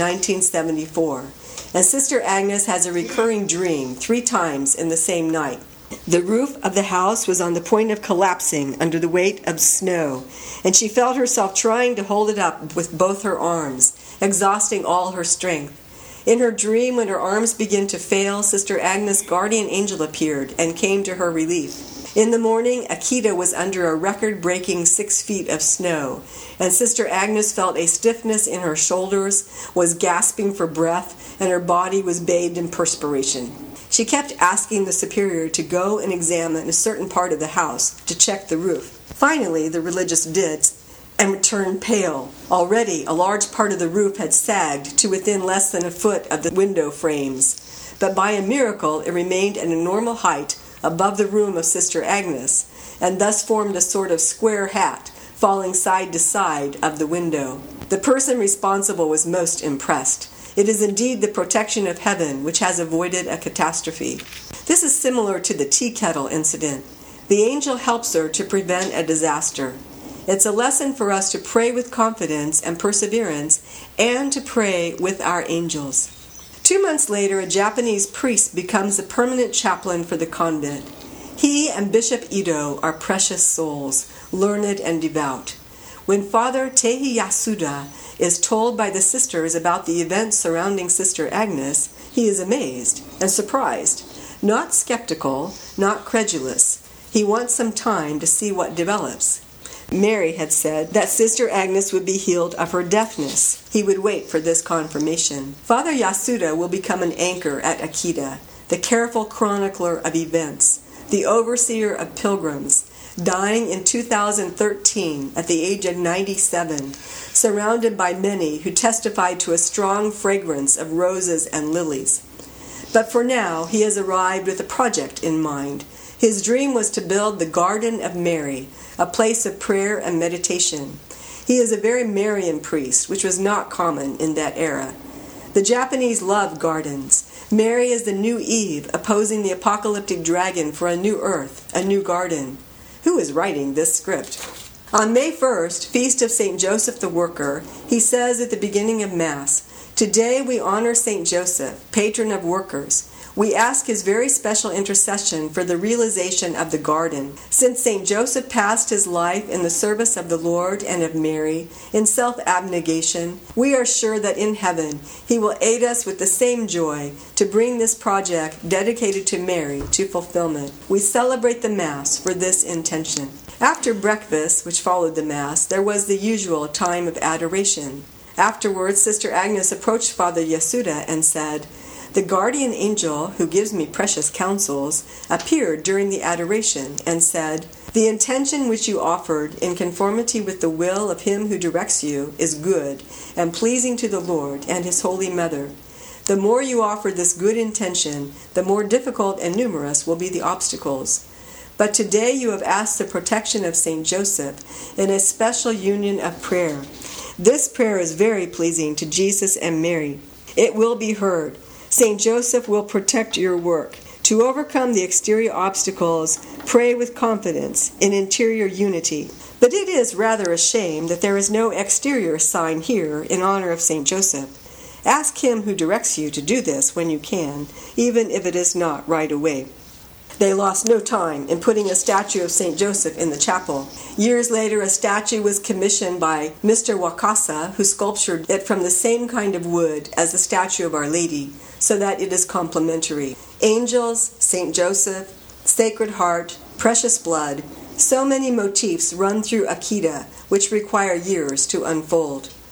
S2: 1974, and Sister Agnes has a recurring dream 3 times in the same night. The roof of the house was on the point of collapsing under the weight of snow, and she felt herself trying to hold it up with both her arms, exhausting all her strength. In her dream, when her arms began to fail, Sister Agnes' guardian angel appeared and came to her relief. In the morning, Akita was under a record-breaking 6 feet of snow, and Sister Agnes felt a stiffness in her shoulders, was gasping for breath, and her body was bathed in perspiration. She kept asking the superior to go and examine a certain part of the house to check the roof. Finally, the religious did, and turned pale. Already, a large part of the roof had sagged to within less than a foot of the window frames. But by a miracle, it remained at a normal height above the room of Sister Agnes, and thus formed a sort of square hat, falling side to side of the window. The person responsible was most impressed. It is indeed the protection of heaven which has avoided a catastrophe. This is similar to the tea kettle incident. The angel helps her to prevent a disaster. It's a lesson for us to pray with confidence and perseverance, and to pray with our angels. 2 months later, a Japanese priest becomes the permanent chaplain for the convent. He and Bishop Ido are precious souls, learned and devout. When Father Tehi Yasuda is told by the sisters about the events surrounding Sister Agnes, he is amazed and surprised, not skeptical, not credulous. He wants some time to see what develops. Mary had said that Sister Agnes would be healed of her deafness. He would wait for this confirmation. Father Yasuda will become an anchor at Akita, the careful chronicler of events, the overseer of pilgrims, dying in 2013 at the age of 97, surrounded by many who testified to a strong fragrance of roses and lilies. But for now, he has arrived with a project in mind. His dream was to build the Garden of Mary, a place of prayer and meditation. He is a very Marian priest, which was not common in that era. The Japanese love gardens. Mary is the new Eve, opposing the apocalyptic dragon for a new earth, a new garden. Who is writing this script? On May 1st, Feast of St. Joseph the Worker, he says at the beginning of Mass, "Today we honor St. Joseph, patron of workers. We ask his very special intercession for the realization of the garden. Since St. Joseph passed his life in the service of the Lord and of Mary, in self-abnegation, we are sure that in heaven he will aid us with the same joy to bring this project dedicated to Mary to fulfillment. We celebrate the Mass for this intention." After breakfast, which followed the Mass, there was the usual time of adoration. Afterwards, Sister Agnes approached Father Yasuda and said, "The guardian angel, who gives me precious counsels, appeared during the adoration and said, 'The intention which you offered in conformity with the will of him who directs you is good and pleasing to the Lord and his Holy Mother. The more you offer this good intention, the more difficult and numerous will be the obstacles. But today you have asked the protection of St. Joseph in a special union of prayer. This prayer is very pleasing to Jesus and Mary. It will be heard. St. Joseph will protect your work. To overcome the exterior obstacles, pray with confidence in interior unity. But it is rather a shame that there is no exterior sign here in honor of St. Joseph. Ask him who directs you to do this when you can, even if it is not right away." They lost no time in putting a statue of St. Joseph in the chapel. Years later, a statue was commissioned by Mr. Wakasa, who sculptured it from the same kind of wood as the statue of Our Lady, so that it is complementary. Angels, St. Joseph, Sacred Heart, precious blood, so many motifs run through Akita, which require years to unfold.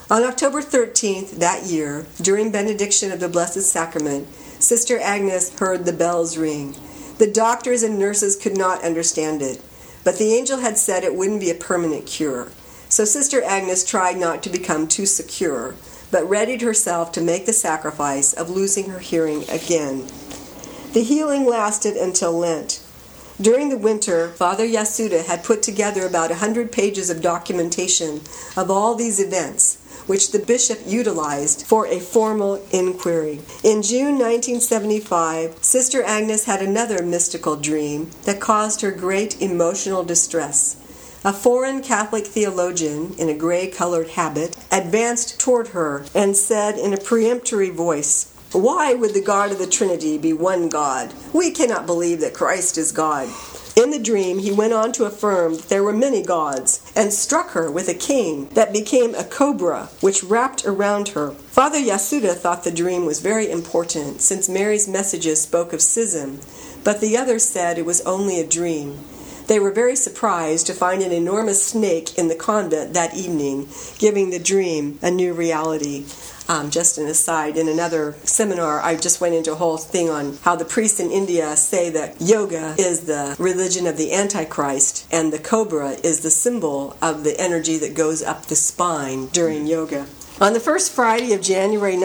S2: On October 13th that year, during benediction of the Blessed Sacrament, Sister Agnes heard the bells ring. The doctors and nurses could not understand it, but the angel had said it wouldn't be a permanent cure. So Sister Agnes tried not to become too secure, but readied herself to make the sacrifice of losing her hearing again. The healing lasted until Lent. During the winter, Father Yasuda had put together about 100 pages of documentation of all these events, which the bishop utilized for a formal inquiry. In June 1975, Sister Agnes had another mystical dream that caused her great emotional distress. A foreign Catholic theologian in a gray-colored habit advanced toward her and said in a peremptory voice, "Why would the God of the Trinity be one God? We cannot believe that Christ is God." In the dream, he went on to affirm that there were many gods, and struck her with a cane that became a cobra, which wrapped around her. Father Yasuda thought the dream was very important, since Mary's messages spoke of schism, but the others said it was only a dream. They were very surprised to find an enormous snake in the convent that evening, giving the dream a new reality. Just an aside, in another seminar, I just went into a whole thing on how the priests in India say that yoga is the religion of the Antichrist, and the cobra is the symbol of the energy that goes up the spine during yoga. On the first Friday of January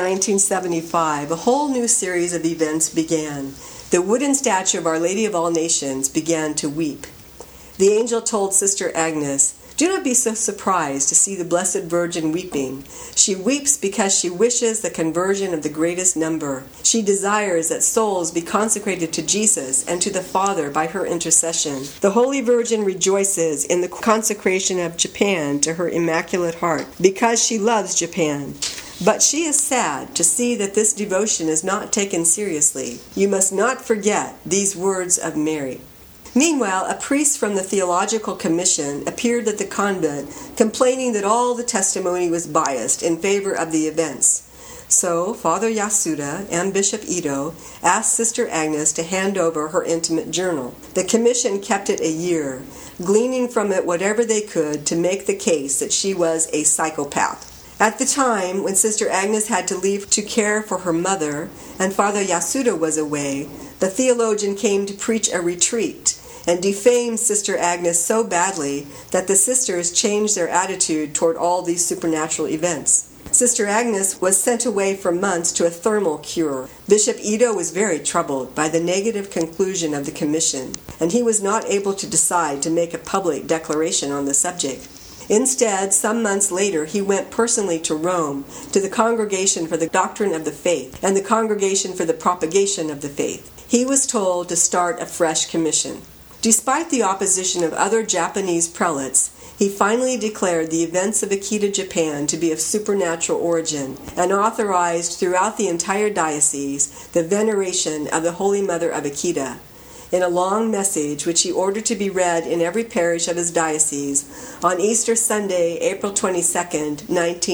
S2: 1975, a whole new series of events began. The wooden statue of Our Lady of All Nations began to weep. The angel told Sister Agnes, "Do not be so surprised to see the Blessed Virgin weeping. She weeps because she wishes the conversion of the greatest number. She desires that souls be consecrated to Jesus and to the Father by her intercession. The Holy Virgin rejoices in the consecration of Japan to her Immaculate Heart because she loves Japan. But she is sad to see that this devotion is not taken seriously. You must not forget these words of Mary." Meanwhile, a priest from the Theological Commission appeared at the convent, complaining that all the testimony was biased in favor of the events. So, Father Yasuda and Bishop Ito asked Sister Agnes to hand over her intimate journal. The commission kept it a year, gleaning from it whatever they could to make the case that she was a psychopath. At the time when Sister Agnes had to leave to care for her mother and Father Yasuda was away, the theologian came to preach a retreat and defamed Sister Agnes so badly that the sisters changed their attitude toward all these supernatural events. Sister Agnes was sent away for months to a thermal cure. Bishop Ito was very troubled by the negative conclusion of the commission, and he was not able to decide to make a public declaration on the subject. Instead, some months later, he went personally to Rome, to the Congregation for the Doctrine of the Faith and the Congregation for the Propagation of the Faith. He was told to start a fresh commission. Despite the opposition of other Japanese prelates, he finally declared the events of Akita, Japan to be of supernatural origin and authorized throughout the entire diocese the veneration of the Holy Mother of Akita. In a long message which he ordered to be read in every parish of his diocese on Easter Sunday, April 22,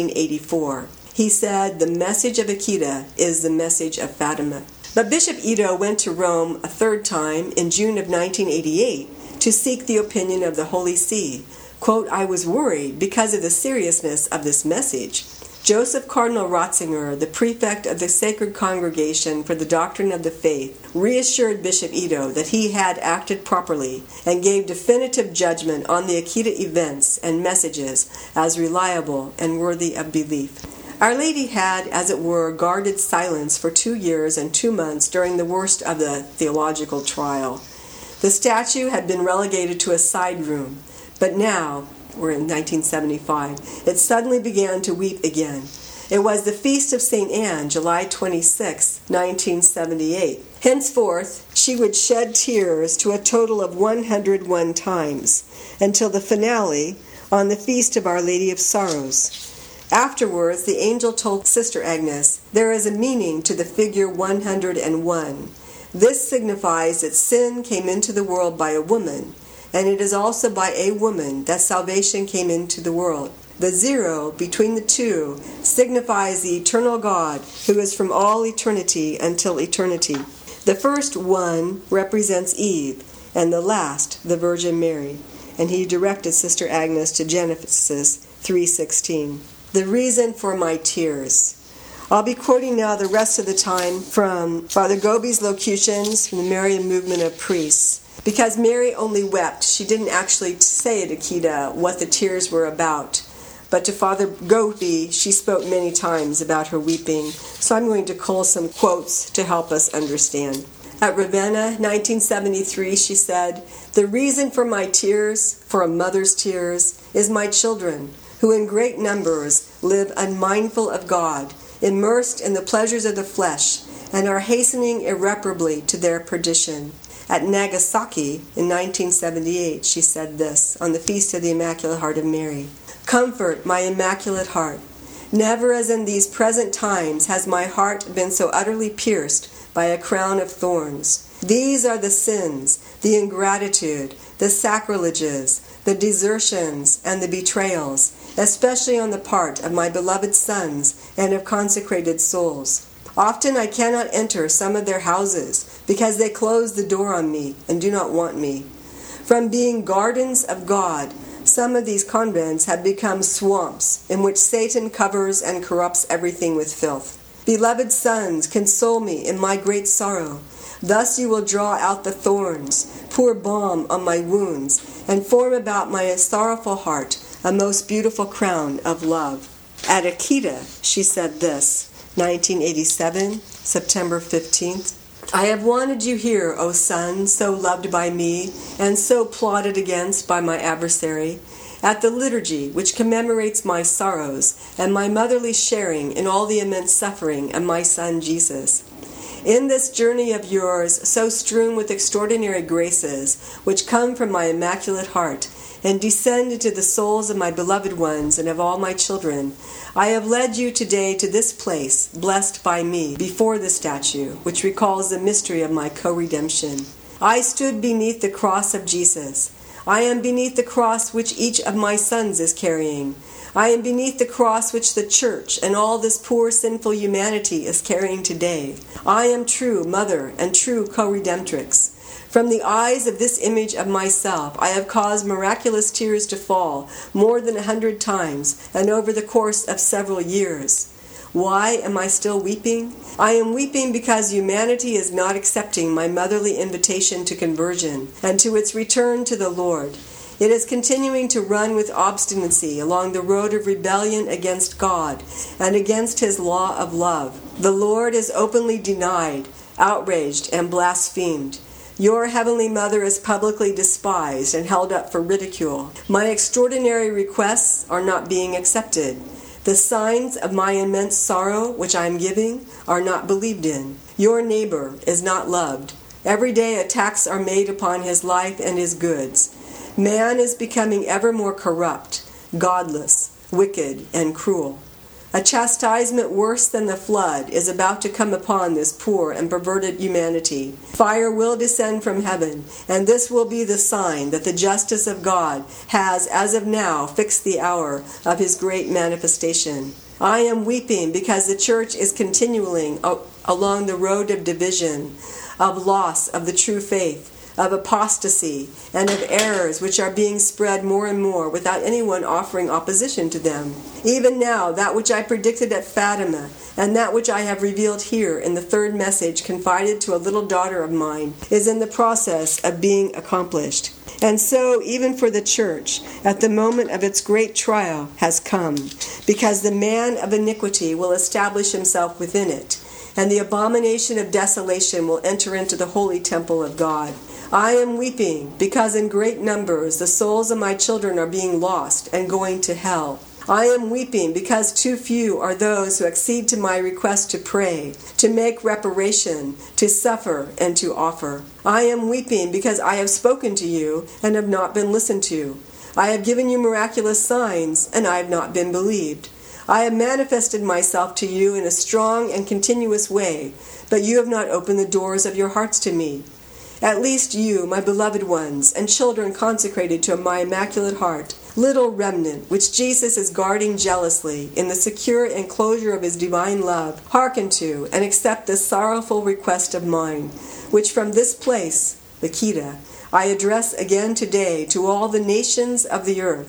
S2: 1984, he said, "The message of Akita is the message of Fatima." But Bishop Ito went to Rome a third time in June of 1988 to seek the opinion of the Holy See. Quote, "I was worried because of the seriousness of this message." Joseph Cardinal Ratzinger, the prefect of the Sacred Congregation for the Doctrine of the Faith, reassured Bishop Ito that he had acted properly and gave definitive judgment on the Akita events and messages as reliable and worthy of belief. Our Lady had, as it were, guarded silence for 2 years and 2 months during the worst of the theological trial. The statue had been relegated to a side room, but now, we're in 1975, it suddenly began to weep again. It was the feast of St. Anne, July 26, 1978. Henceforth, she would shed tears to a total of 101 times, until the finale on the feast of Our Lady of Sorrows. Afterwards, the angel told Sister Agnes, "There is a meaning to the figure 101. This signifies that sin came into the world by a woman, and it is also by a woman that salvation came into the world. The 0 between the two signifies the eternal God who is from all eternity until eternity. The first 1 represents Eve, and the last, the Virgin Mary." And he directed Sister Agnes to Genesis 3:16. The reason for my tears. I'll be quoting now the rest of the time from Father Gobi's locutions from the Marian movement of priests. Because Mary only wept, she didn't actually say to Akita what the tears were about. But to Father Gobi, she spoke many times about her weeping. So I'm going to cull some quotes to help us understand. At Ravenna, 1973, she said, "The reason for my tears, for a mother's tears, is my children, who in great numbers live unmindful of God, immersed in the pleasures of the flesh, and are hastening irreparably to their perdition." At Nagasaki, in 1978, she said this, on the Feast of the Immaculate Heart of Mary, "Comfort my Immaculate Heart. Never as in these present times has my heart been so utterly pierced by a crown of thorns. These are the sins, the ingratitude, the sacrileges, the desertions, and the betrayals, especially on the part of my beloved sons and of consecrated souls. Often I cannot enter some of their houses, because they close the door on me and do not want me. From being gardens of God, some of these convents have become swamps in which Satan covers and corrupts everything with filth. Beloved sons, console me in my great sorrow. Thus you will draw out the thorns, pour balm on my wounds, and form about my sorrowful heart a most beautiful crown of love." At Akita, she said this, 1987, September 15th, "I have wanted you here, O Son, so loved by me, and so plotted against by my adversary, at the liturgy which commemorates my sorrows and my motherly sharing in all the immense suffering of my Son Jesus. In this journey of yours, so strewn with extraordinary graces, which come from my Immaculate Heart, and descend into the souls of my beloved ones and of all my children, I have led you today to this place, blessed by me, before the statue, which recalls the mystery of my co-redemption. I stood beneath the cross of Jesus. I am beneath the cross which each of my sons is carrying. I am beneath the cross which the Church and all this poor sinful humanity is carrying today. I am true mother and true co-redemptrix. From the eyes of this image of myself, I have caused miraculous tears to fall more than 100 times and over the course of several years. Why am I still weeping? I am weeping because humanity is not accepting my motherly invitation to conversion and to its return to the Lord. It is continuing to run with obstinacy along the road of rebellion against God and against His law of love. The Lord is openly denied, outraged, and blasphemed. Your Heavenly Mother is publicly despised and held up for ridicule. My extraordinary requests are not being accepted. The signs of my immense sorrow, which I am giving, are not believed in. Your neighbor is not loved. Every day attacks are made upon his life and his goods. Man is becoming ever more corrupt, godless, wicked, and cruel. A chastisement worse than the flood is about to come upon this poor and perverted humanity. Fire will descend from heaven, and this will be the sign that the justice of God has, as of now, fixed the hour of His great manifestation. I am weeping because the Church is continuing along the road of division, of loss of the true faith, of apostasy, and of errors which are being spread more and more without anyone offering opposition to them. Even now, that which I predicted at Fatima, and that which I have revealed here in the third message confided to a little daughter of mine, is in the process of being accomplished. And so, even for the Church, at the moment of its great trial has come, because the man of iniquity will establish himself within it, and the abomination of desolation will enter into the holy temple of God. I am weeping because in great numbers the souls of my children are being lost and going to hell. I am weeping because too few are those who accede to my request to pray, to make reparation, to suffer, and to offer. I am weeping because I have spoken to you and have not been listened to. I have given you miraculous signs and I have not been believed. I have manifested myself to you in a strong and continuous way, but you have not opened the doors of your hearts to me. At least you, my beloved ones, and children consecrated to my Immaculate Heart, little remnant which Jesus is guarding jealously in the secure enclosure of His divine love, hearken to and accept this sorrowful request of mine, which from this place, Akita, I address again today to all the nations of the earth.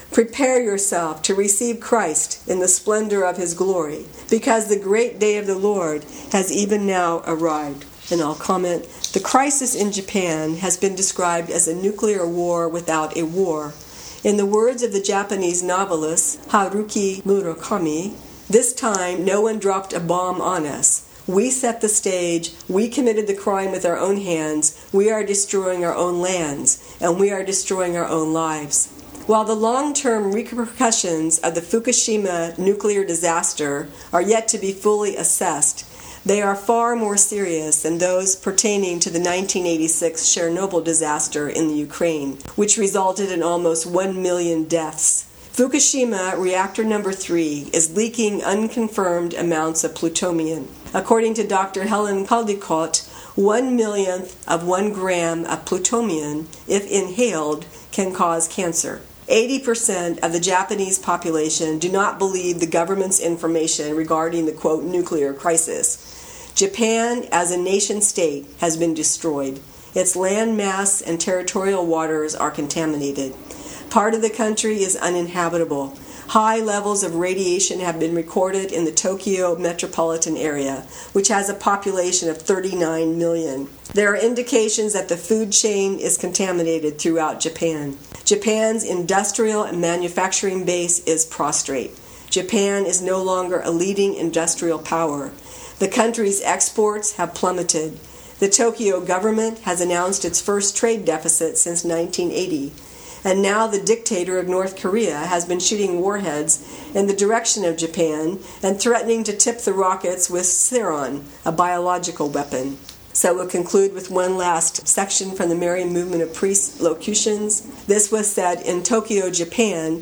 S2: Prepare yourself to receive Christ in the splendor of his glory, because the great day of the Lord has even now arrived. And I'll comment, the crisis in Japan has been described as a nuclear war without a war. In the words of the Japanese novelist Haruki Murakami, this time no one dropped a bomb on us. We set the stage, we committed the crime with our own hands, we are destroying our own lands, and we are destroying our own lives. While the long-term repercussions of the Fukushima nuclear disaster are yet to be fully assessed, they are far more serious than those pertaining to the 1986 Chernobyl disaster in the Ukraine, which resulted in almost 1 million deaths. Fukushima reactor number 3 is leaking unconfirmed amounts of plutonium. According to Dr. Helen Caldicott, 1/1,000,000 of 1 gram of plutonium, if inhaled, can cause cancer. 80% of the Japanese population do not believe the government's information regarding the, quote, nuclear crisis. Japan, as a nation-state, has been destroyed. Its land mass and territorial waters are contaminated. Part of the country is uninhabitable. High levels of radiation have been recorded in the Tokyo metropolitan area, which has a population of 39 million. There are indications that the food chain is contaminated throughout Japan. Japan's industrial and manufacturing base is prostrate. Japan is no longer a leading industrial power. The country's exports have plummeted. The Tokyo government has announced its first trade deficit since 1980. And now the dictator of North Korea has been shooting warheads in the direction of Japan and threatening to tip the rockets with sarin, a biological weapon. So we'll conclude with one last section from the Marian Movement of Priests locutions. This was said in Tokyo, Japan,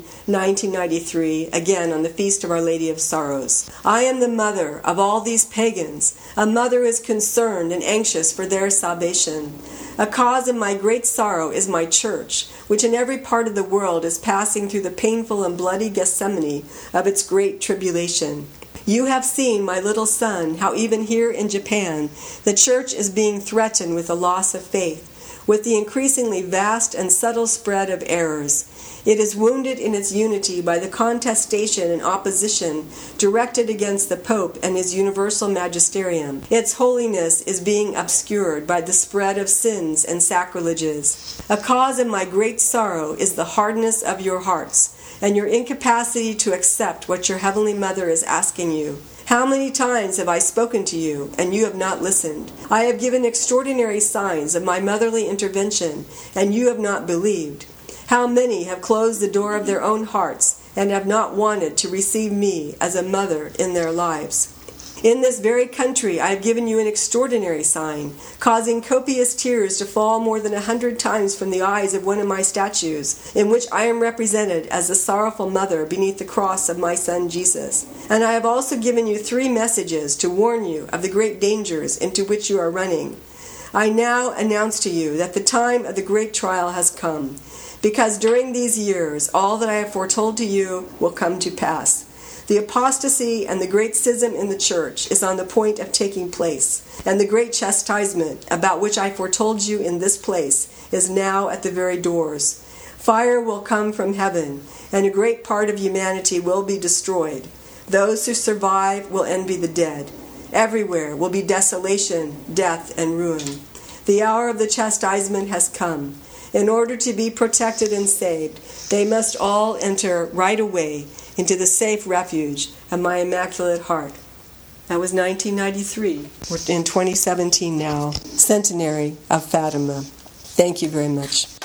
S2: 1993, again on the Feast of Our Lady of Sorrows. I am the mother of all these pagans. A mother is concerned and anxious for their salvation. A cause of my great sorrow is my church, which in every part of the world is passing through the painful and bloody Gethsemane of its great tribulation. You have seen, my little son, how even here in Japan, the church is being threatened with the loss of faith, with the increasingly vast and subtle spread of errors. It is wounded in its unity by the contestation and opposition directed against the Pope and his universal magisterium. Its holiness is being obscured by the spread of sins and sacrileges. A cause of my great sorrow is the hardness of your hearts, and your incapacity to accept what your Heavenly Mother is asking you. How many times have I spoken to you, and you have not listened? I have given extraordinary signs of my motherly intervention, and you have not believed. How many have closed the door of their own hearts, and have not wanted to receive me as a mother in their lives? In this very country I have given you an extraordinary sign, causing copious tears to fall more than 100 times from the eyes of one of my statues, in which I am represented as the sorrowful mother beneath the cross of my son Jesus. And I have also given you 3 messages to warn you of the great dangers into which you are running. I now announce to you that the time of the great trial has come, because during these years all that I have foretold to you will come to pass. The apostasy and the great schism in the church is on the point of taking place, and the great chastisement about which I foretold you in this place is now at the very doors. Fire will come from heaven, and a great part of humanity will be destroyed. Those who survive will envy the dead. Everywhere will be desolation, death, and ruin. The hour of the chastisement has come. In order to be protected and saved, they must all enter right away into the safe refuge of my Immaculate Heart. That was 1993. We're in 2017 now, centenary of Fatima. Thank you very much.